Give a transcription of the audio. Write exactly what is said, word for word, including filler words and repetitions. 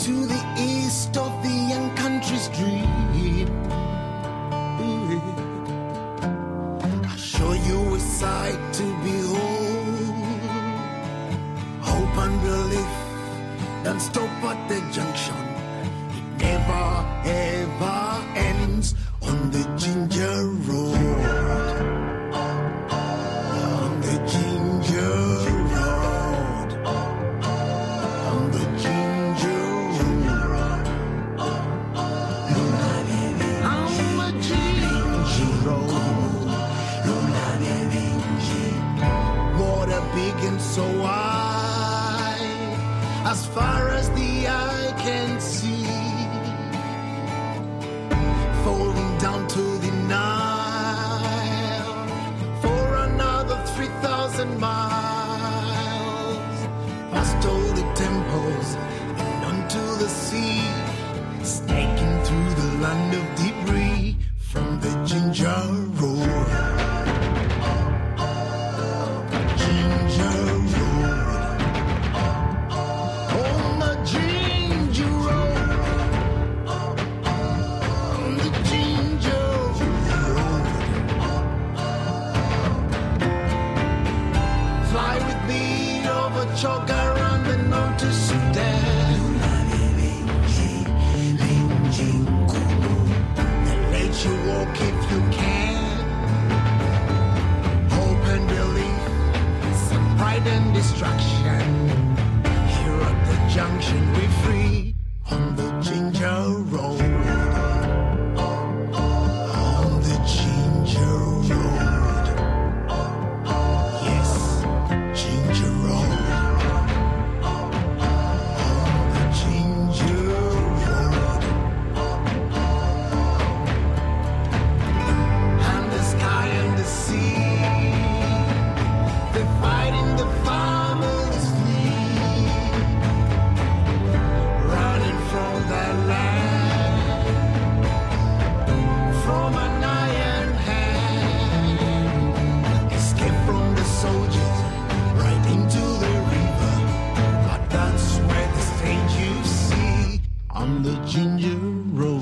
to the east of the young country's dream. I'll show you a sight to behold. Hope and belief don't stop at the junction. It never ever ends on the Ginger Road. On the Ginger Road. On the Ginger Road. On the Ginger Road. Water big and so wide, as far as the eye can see, falling down to the Nile for another three thousand miles, past all the temples and onto the sea, snaking through the land of debris from the Ginger Road. Ginger Road. On the Ginger Road. On the Ginger Road. Fly with me over Chogar and then on to Sudan. They'll let you walk if you can. Hope and belief, some pride and destruction. Here at the junction we free on the Ginger Road. On the Ginger Road. Yes, Ginger Road. On the Ginger Road. And the sky and the sea, they're fighting the farmers flee, running from their land, from an iron hand, escape from the soldiers right into the river, but that's where the stage you see on the Ginger Road.